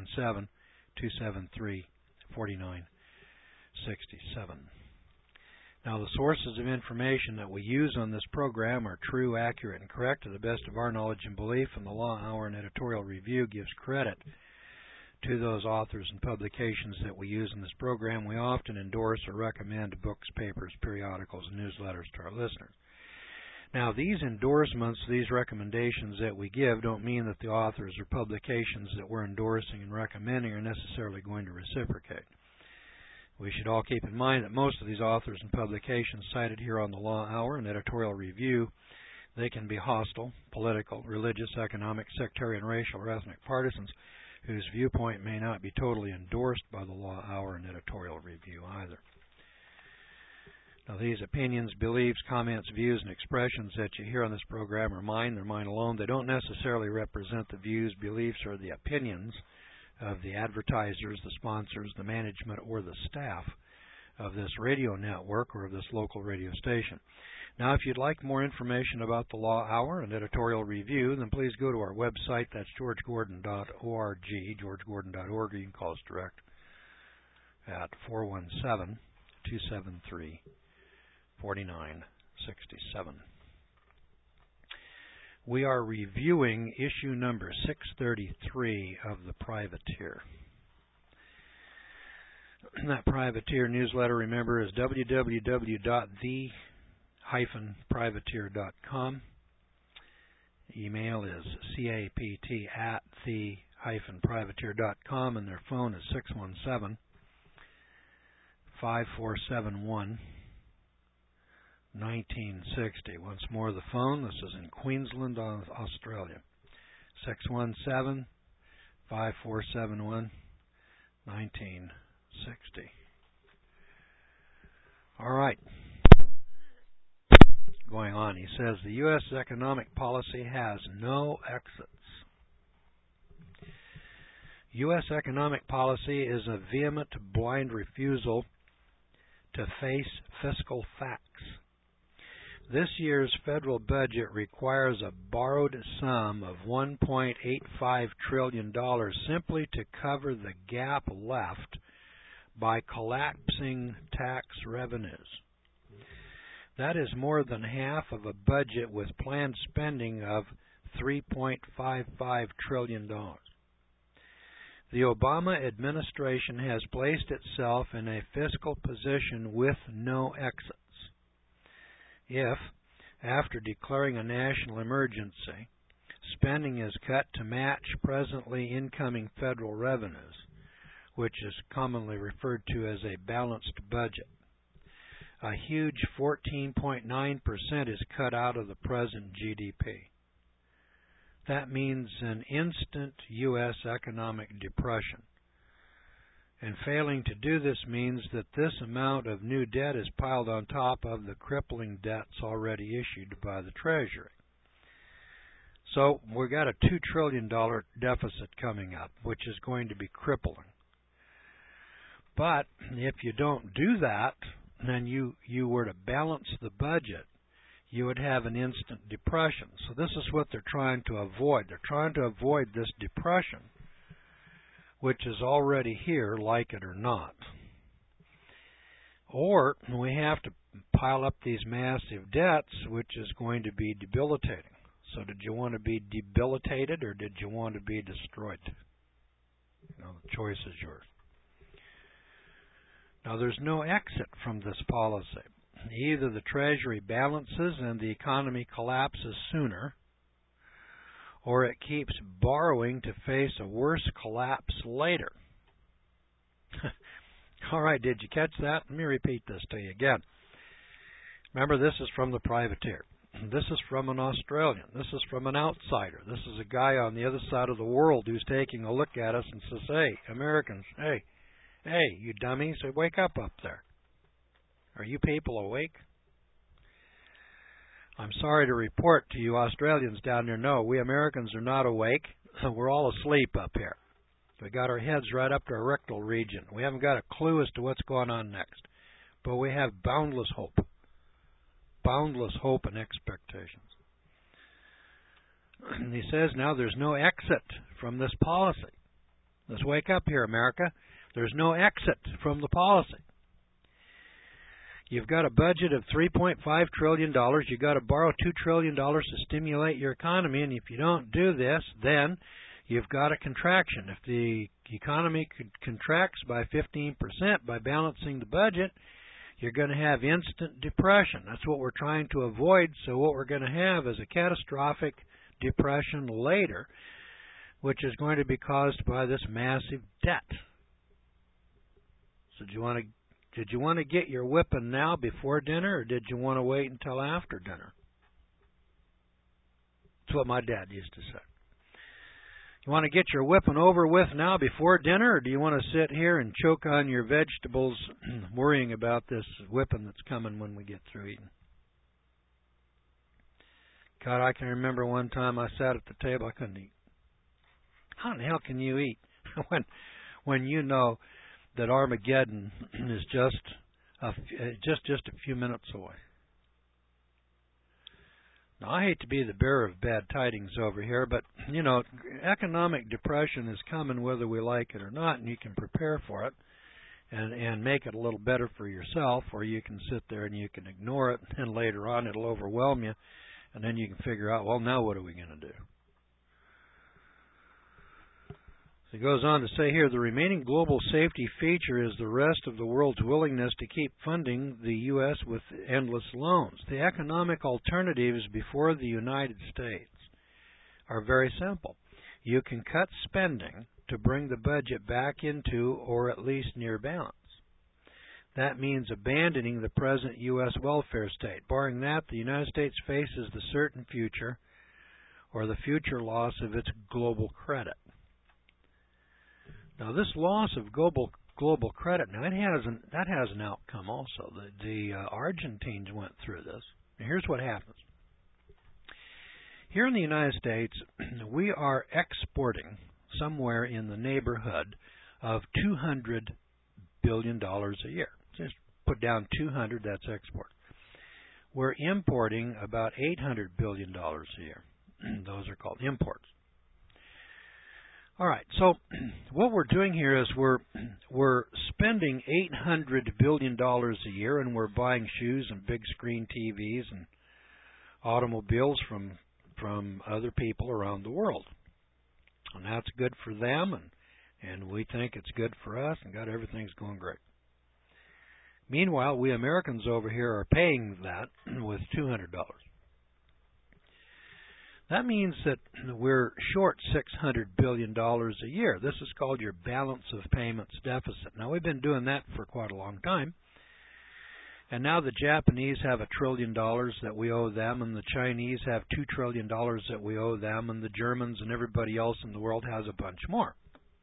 417-273-4967. Now, the sources of information that we use on this program are true, accurate, and correct to the best of our knowledge and belief, and the Law Hour and Editorial Review gives credit to those authors and publications that we use in this program. We often endorse or recommend books, papers, periodicals, and newsletters to our listeners. Now, these endorsements, these recommendations that we give don't mean that the authors or publications that we're endorsing and recommending are necessarily going to reciprocate. We should all keep in mind that most of these authors and publications cited here on the Law Hour and Editorial Review, they can be hostile, political, religious, economic, sectarian, racial, or ethnic partisans whose viewpoint may not be totally endorsed by the Law Hour and Editorial Review either. Now, these opinions, beliefs, comments, views, and expressions that you hear on this program are mine. They're mine alone. They don't necessarily represent the views, beliefs, or the opinions of the advertisers, the sponsors, the management, or the staff of this radio network or of this local radio station. Now, if you'd like more information about the Law Hour and Editorial Review, then please go to our website. That's georgegordon.org, georgegordon.org. You can call us direct at 417-273-4967. We are reviewing issue number 633 of the Privateer. That Privateer newsletter, remember, is www.the-privateer.com. Email is capt@the-privateer.com, and their phone is 617 5471 1960. Once more the phone. This is in Queensland, Australia. 617 5471 1960. All right. Going on, he says the U.S. economic policy has no exits. U.S. economic policy is a vehement, blind refusal to face fiscal facts. This year's federal budget requires a borrowed sum of $1.85 trillion simply to cover the gap left by collapsing tax revenues. That is more than half of a budget with planned spending of $3.55 trillion. The Obama administration has placed itself in a fiscal position with no exits. If, after declaring a national emergency, spending is cut to match presently incoming federal revenues, which is commonly referred to as a balanced budget, a huge 14.9% is cut out of the present GDP. That means an instant U.S. economic depression. And failing to do this means that this amount of new debt is piled on top of the crippling debts already issued by the Treasury. So we've got a $2 trillion deficit coming up, which is going to be crippling. But if you don't do that, and you were to balance the budget, you would have an instant depression. So this is what they're trying to avoid. They're trying to avoid this depression, which is already here, like it or not. Or we have to pile up these massive debts, which is going to be debilitating. So did you want to be debilitated or did you want to be destroyed? You know, the choice is yours. Now, there's no exit from this policy. Either the Treasury balances and the economy collapses sooner, or it keeps borrowing to face a worse collapse later. All right, did you catch that? Let me repeat this to you again. Remember, this is from the privateer. This is from an Australian. This is from an outsider. This is a guy on the other side of the world who's taking a look at us and says, hey, Americans, hey, you dummies, wake up there. Are you people awake? I'm sorry to report to you Australians down there, no, we Americans are not awake. We're all asleep up here. We got our heads right up to our rectal region. We haven't got a clue as to what's going on next. But we have boundless hope. Boundless hope and expectations. And he says now there's no exit from this policy. Let's wake up here, America. There's no exit from the policy. You've got a budget of $3.5 trillion. You've got to borrow $2 trillion to stimulate your economy. And if you don't do this, then you've got a contraction. If the economy contracts by 15% by balancing the budget, you're going to have instant depression. That's what we're trying to avoid. So what we're going to have is a catastrophic depression later, which is going to be caused by this massive debt. So did you want to get your whipping now before dinner, or did you want to wait until after dinner? That's what my dad used to say. You want to get your whipping over with now before dinner, or do you want to sit here and choke on your vegetables worrying about this whipping that's coming when we get through eating? God, I can remember one time I sat at the table, I couldn't eat. How in the hell can you eat when you know that Armageddon is just a few minutes away? Now, I hate to be the bearer of bad tidings over here, but, you know, economic depression is coming whether we like it or not, and you can prepare for it and make it a little better for yourself, or you can sit there and you can ignore it, and later on it'll overwhelm you, and then you can figure out, well, now what are we going to do? He goes on to say here, the remaining global safety feature is the rest of the world's willingness to keep funding the U.S. with endless loans. The economic alternatives before the United States are very simple. You can cut spending to bring the budget back into or at least near balance. That means abandoning the present U.S. welfare state. Barring that, the United States faces the certain future or the future loss of its global credit. Now, this loss of global credit, now that has an outcome also. The Argentines went through this. And here's what happens. Here in the United States, we are exporting somewhere in the neighborhood of $200 billion a year. Just put down 200, that's export. We're importing about $800 billion a year. Those are called imports. All right, so what we're doing here is we're spending $800 billion a year, and we're buying shoes and big screen TVs and automobiles from other people around the world. And that's good for them, and we think it's good for us, and everything's going great. Meanwhile, we Americans over here are paying that with $200. That means that we're short $600 billion a year. This is called your balance of payments deficit. Now, we've been doing that for quite a long time. And now the Japanese have $1 trillion that we owe them, and the Chinese have $2 trillion that we owe them, and the Germans and everybody else in the world has a bunch more.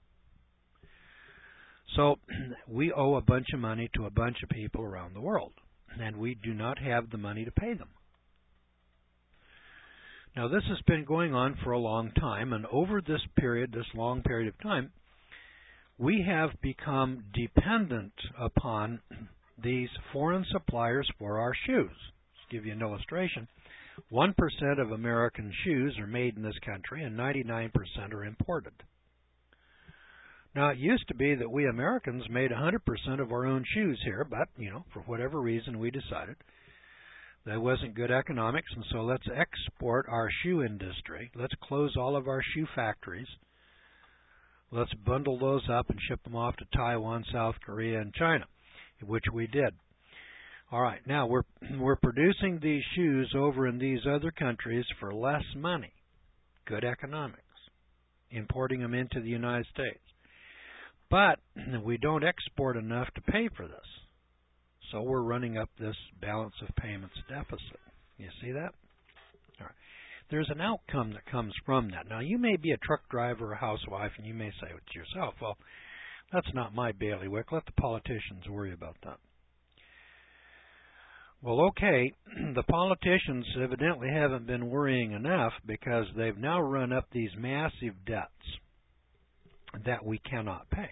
So we owe a bunch of money to a bunch of people around the world, and we do not have the money to pay them. Now, this has been going on for a long time, and over this long period of time, we have become dependent upon these foreign suppliers for our shoes. Let's give you an illustration. 1% of American shoes are made in this country, and 99% are imported. Now, it used to be that we Americans made 100% of our own shoes here, but, for whatever reason, we decided that wasn't good economics, and so let's export our shoe industry. Let's close all of our shoe factories. Let's bundle those up and ship them off to Taiwan, South Korea, and China, which we did. All right, now we're producing these shoes over in these other countries for less money. Good economics. Importing them into the United States. But we don't export enough to pay for this. So we're running up this balance of payments deficit. You see that? All right. There's an outcome that comes from that. Now, you may be a truck driver or a housewife, and you may say to yourself, well, that's not my bailiwick. Let the politicians worry about that. Well, okay, the politicians evidently haven't been worrying enough because they've now run up these massive debts that we cannot pay.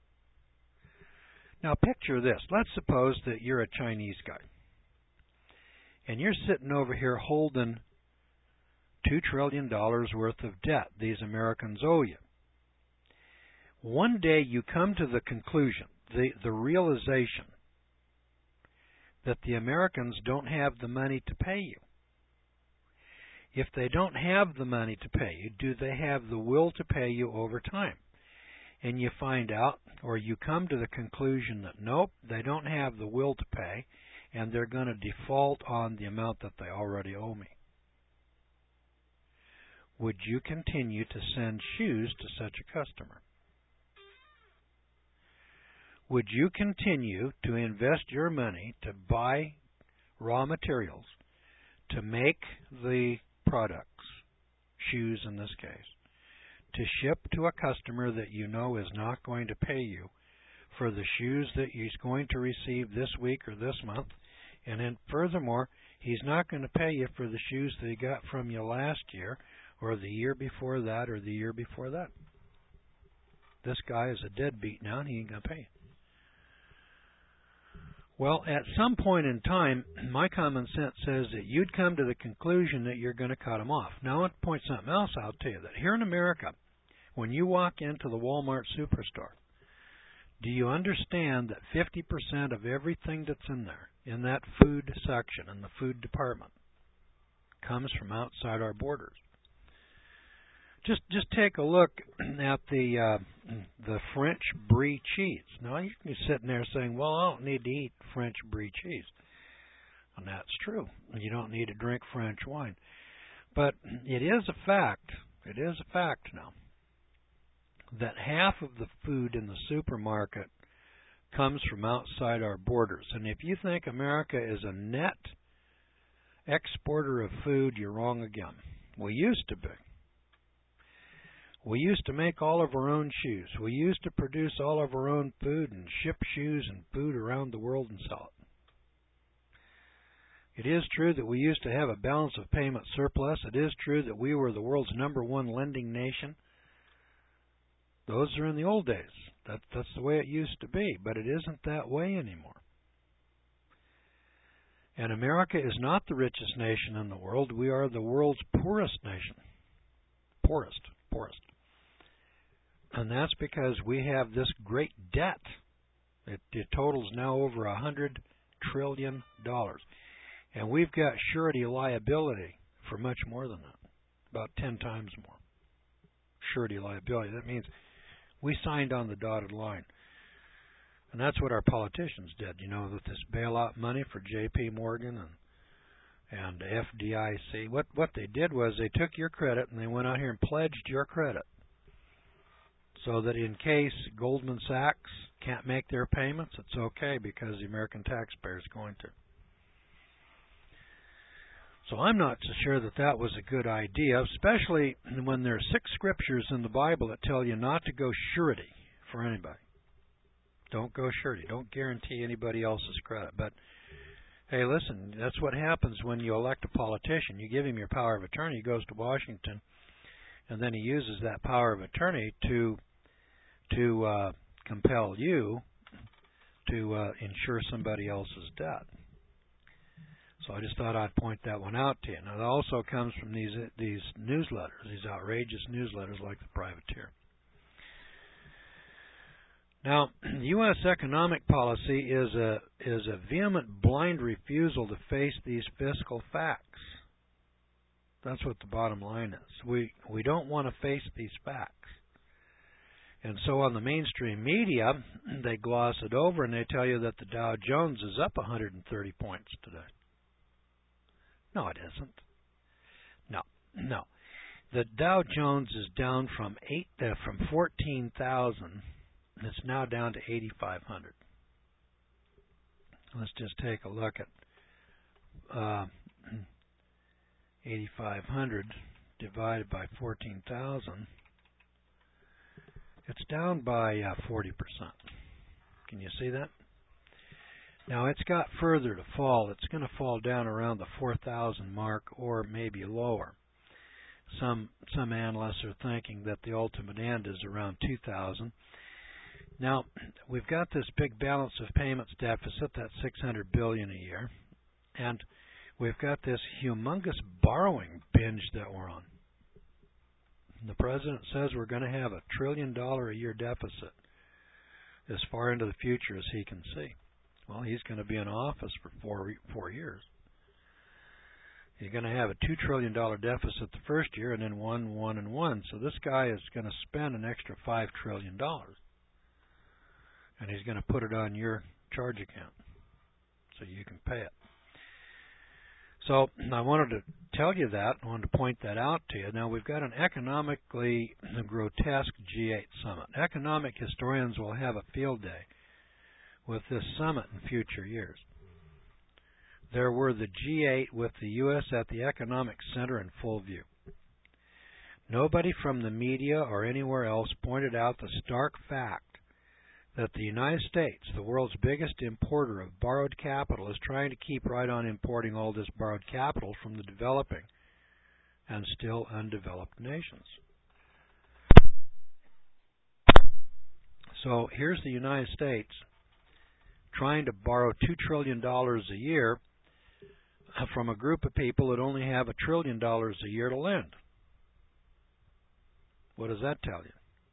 Now, picture this. Let's suppose that you're a Chinese guy, and you're sitting over here holding $2 trillion worth of debt these Americans owe you. One day you come to the conclusion, the realization, that the Americans don't have the money to pay you. If they don't have the money to pay you, do they have the will to pay you over time? And you find out, or you come to the conclusion that nope, they don't have the will to pay, and they're going to default on the amount that they already owe me. Would you continue to send shoes to such a customer? Would you continue to invest your money to buy raw materials to make the products, shoes in this case, to ship to a customer that you know is not going to pay you for the shoes that he's going to receive this week or this month, and then furthermore, he's not going to pay you for the shoes that he got from you last year or the year before that or the year before that? This guy is a deadbeat now, and he ain't going to pay you. Well, at some point in time, my common sense says that you'd come to the conclusion that you're going to cut them off. Now, I want to point something else out to you, that here in America, when you walk into the Walmart superstore, do you understand that 50% of everything that's in there, in that food section, in the food department, comes from outside our borders? Just take a look at the French Brie cheese. Now, you can be sitting there saying, well, I don't need to eat French Brie cheese. And that's true. You don't need to drink French wine. But it is a fact now, that half of the food in the supermarket comes from outside our borders. And if you think America is a net exporter of food, you're wrong again. We used to be. We used to make all of our own shoes. We used to produce all of our own food and ship shoes and food around the world and sell it. It is true that we used to have a balance of payment surplus. It is true that we were the world's #1 lending nation. Those are in the old days. That's the way it used to be, but it isn't that way anymore. And America is not the richest nation in the world. We are the world's poorest nation. Poorest. And that's because we have this great debt. It totals now over $100 trillion. And we've got surety liability for much more than that, about 10 times more. Surety liability. That means we signed on the dotted line. And that's what our politicians did, with this bailout money for J.P. Morgan and FDIC. What they did was they took your credit and they went out here and pledged your credit so that in case Goldman Sachs can't make their payments, it's okay because the American taxpayer is going to. So I'm not so sure that was a good idea, especially when there are 6 scriptures in the Bible that tell you not to go surety for anybody. Don't go surety. Don't guarantee anybody else's credit. But, hey, listen, that's what happens when you elect a politician. You give him your power of attorney. He goes to Washington, and then he uses that power of attorney to compel you to insure somebody else's debt. So I just thought I'd point that one out to you. Now, it also comes from these newsletters, these outrageous newsletters like the Privateer. Now, U.S. economic policy is a vehement, blind refusal to face these fiscal facts. That's what the bottom line is. We don't want to face these facts. And so on the mainstream media, they gloss it over and they tell you that the Dow Jones is up 130 points today. No, it isn't. No. The Dow Jones is down from 14,000. It's now down to 8,500. Let's just take a look at 8,500 divided by 14,000. It's down by 40%. Can you see that? Now, it's got further to fall. It's going to fall down around the 4,000 mark or maybe lower. Some analysts are thinking that the ultimate end is around 2,000. Now, we've got this big balance of payments deficit, that's $600 billion a year, and we've got this humongous borrowing binge that we're on. The president says we're going to have $1 trillion a year deficit as far into the future as he can see. Well, he's going to be in office for 4 years. You're going to have a $2 trillion deficit the first year and then 1 and 1. So this guy is going to spend an extra $5 trillion. And he's going to put it on your charge account so you can pay it. So I wanted to tell you that. I wanted to point that out to you. Now, we've got an economically grotesque G8 summit. Economic historians will have a field day with this summit in future years. There were the G8 with the U.S. at the economic center in full view. Nobody from the media or anywhere else pointed out the stark fact that the United States, the world's biggest importer of borrowed capital, is trying to keep right on importing all this borrowed capital from the developing and still undeveloped nations. So here's the United States trying to borrow $2 trillion a year from a group of people that only have $1 trillion a year to lend. What does that tell you?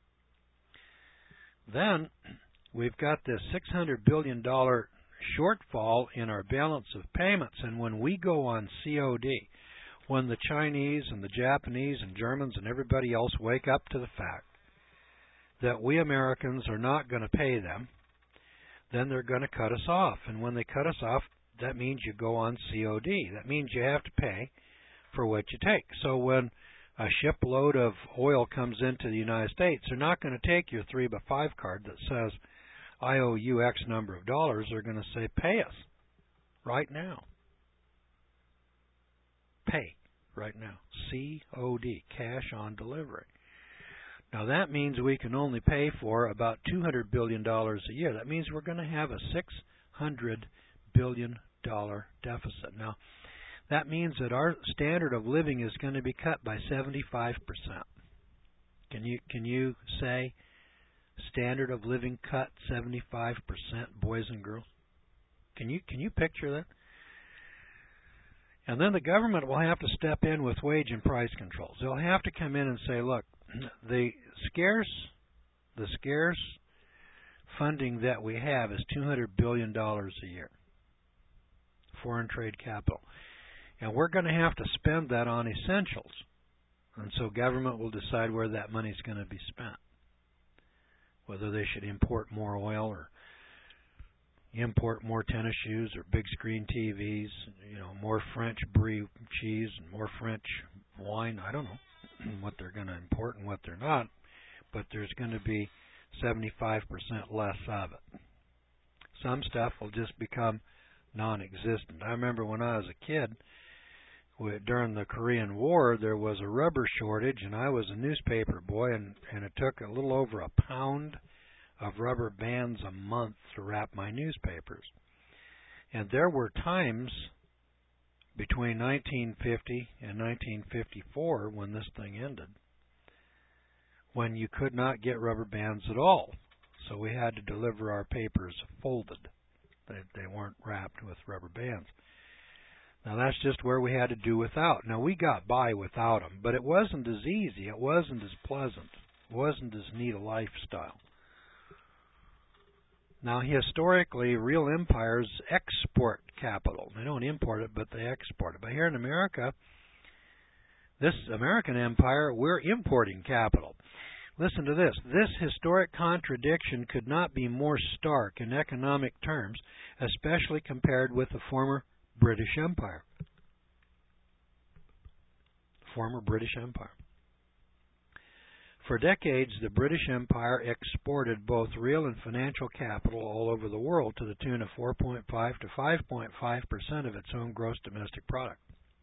Then we've got this $600 billion shortfall in our balance of payments, and when we go on COD, when the Chinese and the Japanese and Germans and everybody else wake up to the fact that we Americans are not going to pay them, then they're going to cut us off. And when they cut us off, that means you go on COD. That means you have to pay for what you take. So when a shipload of oil comes into the United States, they're not going to take your 3x5 card that says, I owe you X number of dollars, they're going to say, pay us right now. Pay right now. COD, cash on delivery. Now that means we can only pay for about $200 billion a year. That means we're going to have a $600 billion deficit. Now that means that our standard of living is going to be cut by 75%. Can you say standard of living cut 75%, boys and girls? Can you picture that? And then the government will have to step in with wage and price controls. They'll have to come in and say, look, the scarce funding that we have is $200 billion a year, foreign trade capital. And we're going to have to spend that on essentials. And so government will decide where that money is going to be spent, whether they should import more oil or import more tennis shoes or big screen TVs, more French brie cheese and more French wine. I don't know what they're going to import and what they're not, but there's going to be 75% less of it. Some stuff will just become non-existent. I remember when I was a kid, during the Korean War, there was a rubber shortage, and I was a newspaper boy, and it took a little over a pound of rubber bands a month to wrap my newspapers. And there were times between 1950 and 1954, when this thing ended, when you could not get rubber bands at all. So we had to deliver our papers folded. They weren't wrapped with rubber bands. Now that's just where we had to do without. Now we got by without them, but it wasn't as easy. It wasn't as pleasant. It wasn't as neat a lifestyle. Now historically, real empires export capital. They don't import it, but they export it. But here in America, this American empire, we're importing capital. Listen to this. This historic contradiction could not be more stark in economic terms, especially compared with the former British Empire. Former British Empire. For decades, the British Empire exported both real and financial capital all over the world to the tune of 4.5 to 5.5% of its own gross domestic product.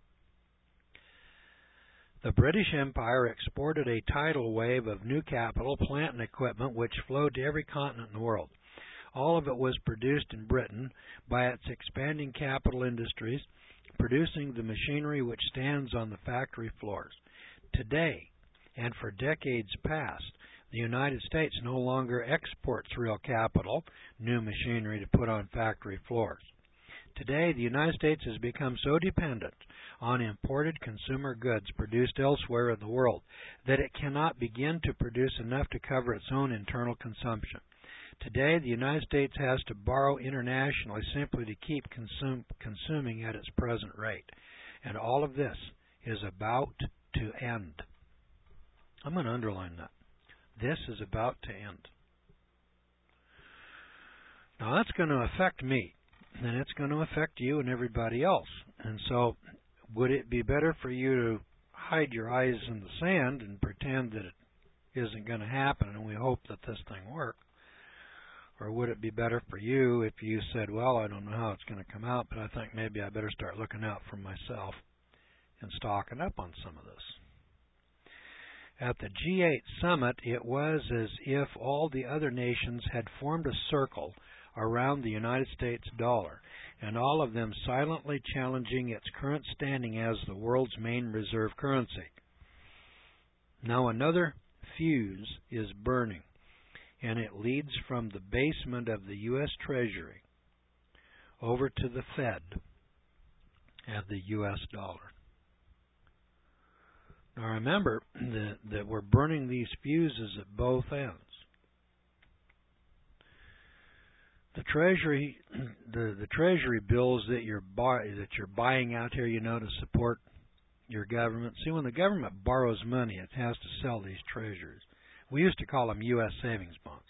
The British Empire exported a tidal wave of new capital, plant, and equipment which flowed to every continent in the world. All of it was produced in Britain by its expanding capital industries, producing the machinery which stands on the factory floors. Today, and for decades past, the United States no longer exports real capital, new machinery to put on factory floors. Today, the United States has become so dependent on imported consumer goods produced elsewhere in the world that it cannot begin to produce enough to cover its own internal consumption. Today, the United States has to borrow internationally simply to keep consuming at its present rate. And all of this is about to end. I'm going to underline that. This is about to end. Now, that's going to affect me, and it's going to affect you and everybody else. And so, would it be better for you to hide your eyes in the sand and pretend that it isn't going to happen and we hope that this thing works? Or would it be better for you if you said, well, I don't know how it's going to come out, but I think maybe I better start looking out for myself and stocking up on some of this? At the G8 summit, it was as if all the other nations had formed a circle around the United States dollar, and all of them silently challenging its current standing as the world's main reserve currency. Now another fuse is burning, and it leads from the basement of the U.S. Treasury over to the Fed and the U.S. dollar. Now remember that we're burning these fuses at both ends. The Treasury, the Treasury bills that you're buying out here, to support your government. See, when the government borrows money, it has to sell these treasuries. We used to call them U.S. savings bonds.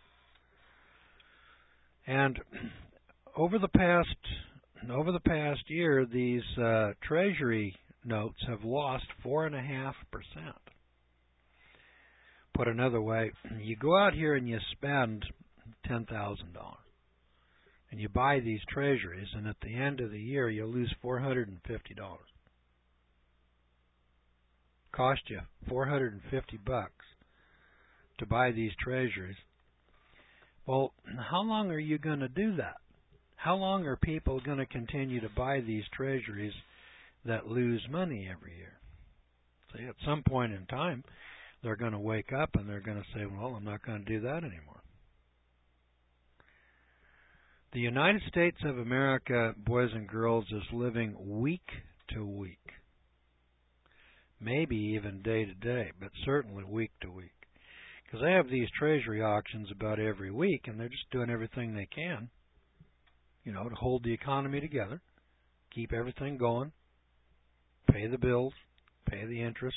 And over the past year, these Treasury notes have lost 4.5%. Put another way, you go out here and you spend $10,000. And you buy these treasuries, and at the end of the year, you'll lose $450. Cost you $450 to buy these treasuries. Well, how long are you going to do that? How long are people going to continue to buy these treasuries that lose money every year? See, at some point in time, they're going to wake up and they're going to say, well, I'm not going to do that anymore. The United States of America, boys and girls, is living week to week. Maybe even day to day, but certainly week to week. Because they have these treasury auctions about every week, and they're just doing everything they can, to hold the economy together, keep everything going, pay the bills, pay the interest.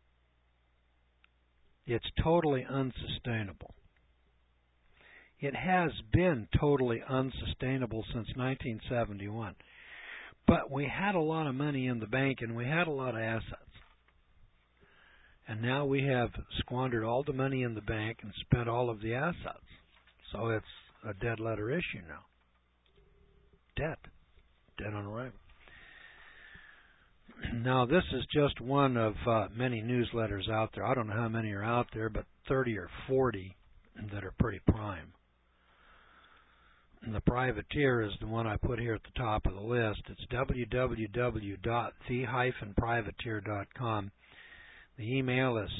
It's totally unsustainable. It has been totally unsustainable since 1971. But we had a lot of money in the bank, and we had a lot of assets. And now we have squandered all the money in the bank and spent all of the assets. So it's a dead letter issue now. Dead on arrival. Now, this is just one of many newsletters out there. I don't know how many are out there, but 30 or 40 that are pretty prime. And the Privateer is the one I put here at the top of the list. It's www.the-privateer.com. The email is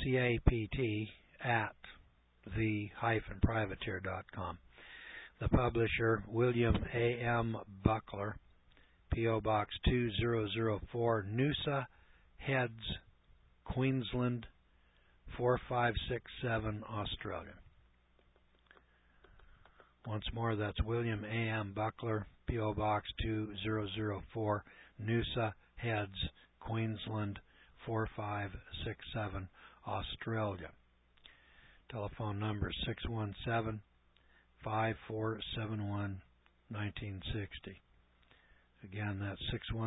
capt@the-privateer.com. The publisher, William A.M. Buckler, P.O. Box 2004, Noosa Heads, Queensland, 4567, Australia. Once more, that's William A.M. Buckler, P.O. Box 2004, Noosa Heads, Queensland, 4567, Australia. Telephone number is 617-5471-1960. Again, that's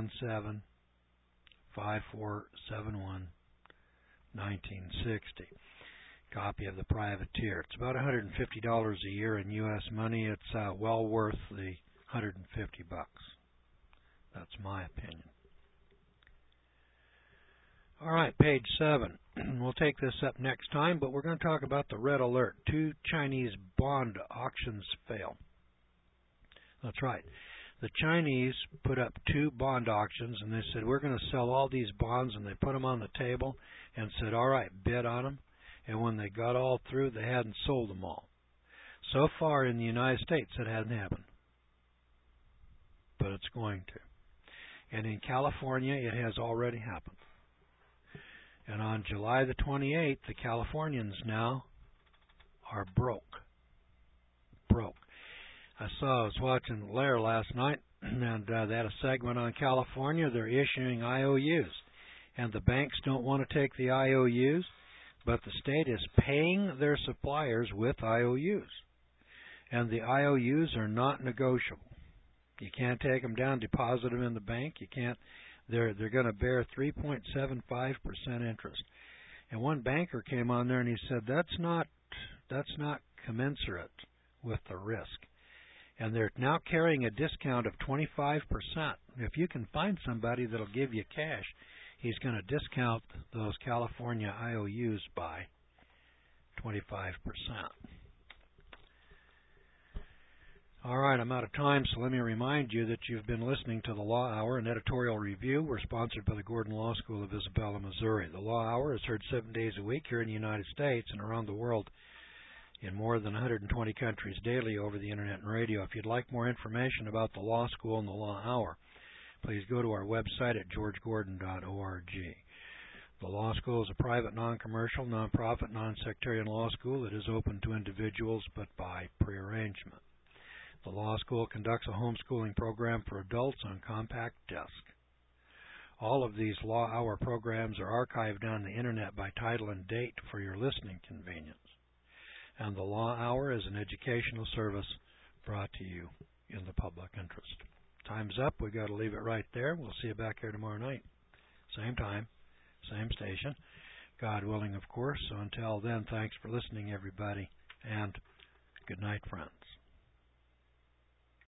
617-5471-1960. Copy of the Privateer. It's about $150 a year in U.S. money. It's well worth the $150. That's my opinion. All right, page 7. We'll take this up next time, but we're going to talk about the red alert. 2 Chinese bond auctions fail. That's right. The Chinese put up 2 bond auctions, and they said, we're going to sell all these bonds, and they put them on the table and said, all right, bid on them. And when they got all through, they hadn't sold them all. So far in the United States, it hasn't happened. But it's going to. And in California, it has already happened. And on July the 28th, the Californians now are broke. I was watching Lair last night, and they had a segment on California. They're issuing IOUs. And the banks don't want to take the IOUs, but the state is paying their suppliers with IOUs. And the IOUs are not negotiable. You can't take them down, deposit them in the bank. You can't. They're going to bear 3.75% interest. And one banker came on there and he said that's not commensurate with the risk. And they're now carrying a discount of 25%. If you can find somebody that'll give you cash, he's going to discount those California IOUs by 25%. All right, I'm out of time, so let me remind you that you've been listening to the Law Hour, an editorial review. We're sponsored by the Gordon Law School of Isabella, Missouri. The Law Hour is heard 7 days a week here in the United States and around the world in more than 120 countries daily over the Internet and radio. If you'd like more information about the Law School and the Law Hour, please go to our website at georgegordon.org. The Law School is a private, non-commercial, non-profit, non-sectarian law school that is open to individuals but by prearrangement. The Law School conducts a homeschooling program for adults on compact disc. All of these Law Hour programs are archived on the Internet by title and date for your listening convenience. And the Law Hour is an educational service brought to you in the public interest. Time's up. We've got to leave it right there. We'll see you back here tomorrow night. Same time, same station. God willing, of course. So until then, thanks for listening, everybody, and good night, friends.